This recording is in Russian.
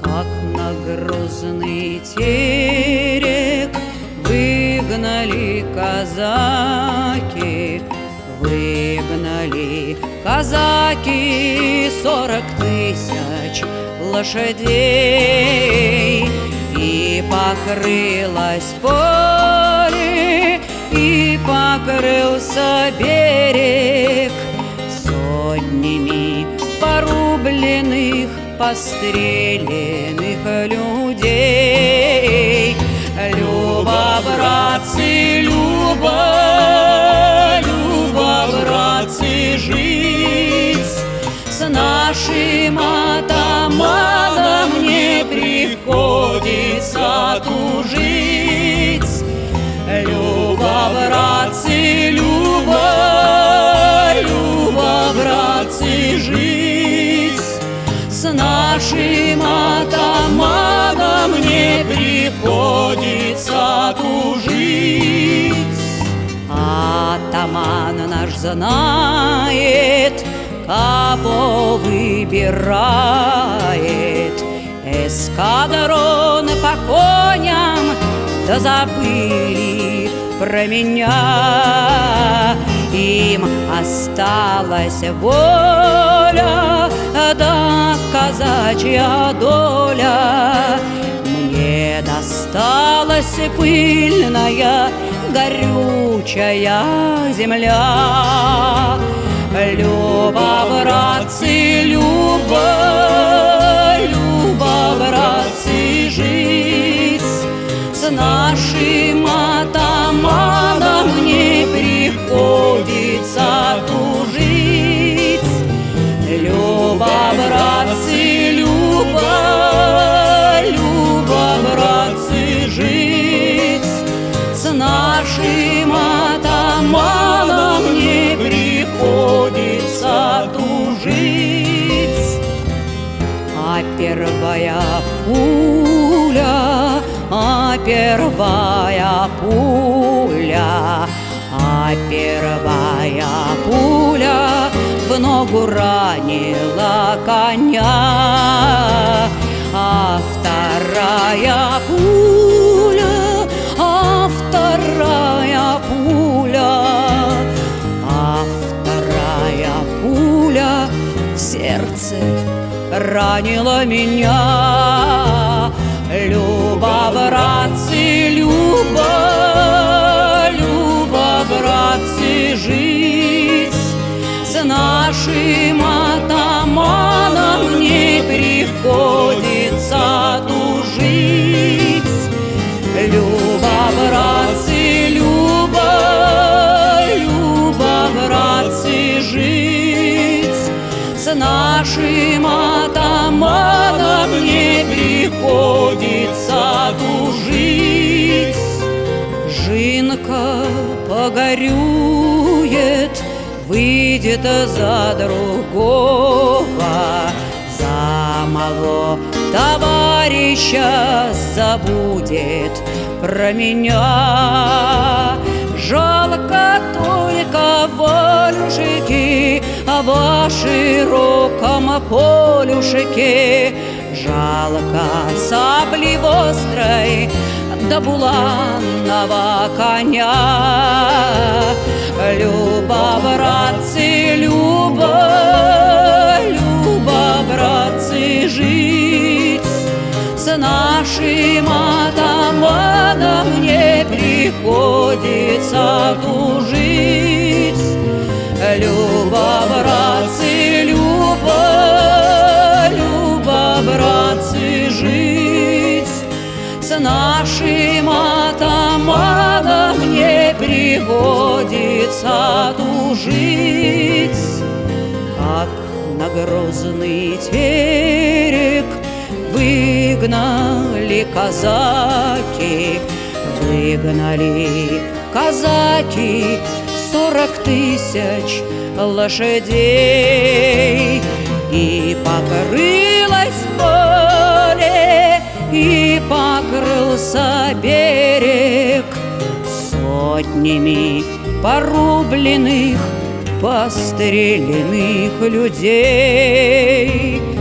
Как на грозный терек выгнали казаки, выгнали казаки 40 тысяч лошадей. И покрылось поле, и покрылся берег сотнями порубленных, постреленных людей. Люба, братцы, Люба, Люба, братцы, жить с нашим атаманом не приходится тужить. Люба, братцы, Люба, Люба, братцы, жить с нашим атаманом не приходится тужить. Атаман наш знает, кого выбирает. Эскадрон по коням, да забыли про меня. Им осталась воля, да казачья доля. Мне досталась пыльная, горючая земля. Люба, братцы, Люба, Люба, братцы, жить с нашим атаманом не приходится тужить. Люба, братцы, Люба, Люба, братцы, жить с нашим атаманом не приходится тужить. А первая пуля, а первая пуля, а первая пуля в ногу ранила коня. А вторая пуля, а вторая пуля, а вторая пуля в сердце ранила меня. Люба, братцы, Люба, Люба, братцы, жить с нашим атаманом не приходится тужить. Люба, братцы, Люба, Люба, братцы, жить с нашим атаманом не приходится тужить. Жинка погорюет, выйдет за другого, за моего товарища забудет про меня. Жалко только Валюшки во широком полюшке, жалко сабли острой да буланного коня. Люба, братцы, Люба, Люба, братцы, жить с нашим атаманом не приходится тужить. Люба, братцы, Люба, Люба, братцы, жить с нашим атаманом не приходится тужить. Как на грозный терек выгнали казаки, выгнали казаки 40 тысяч лошадей. И покрылось поле, и покрылся берег сотнями порубленных, постреленных людей.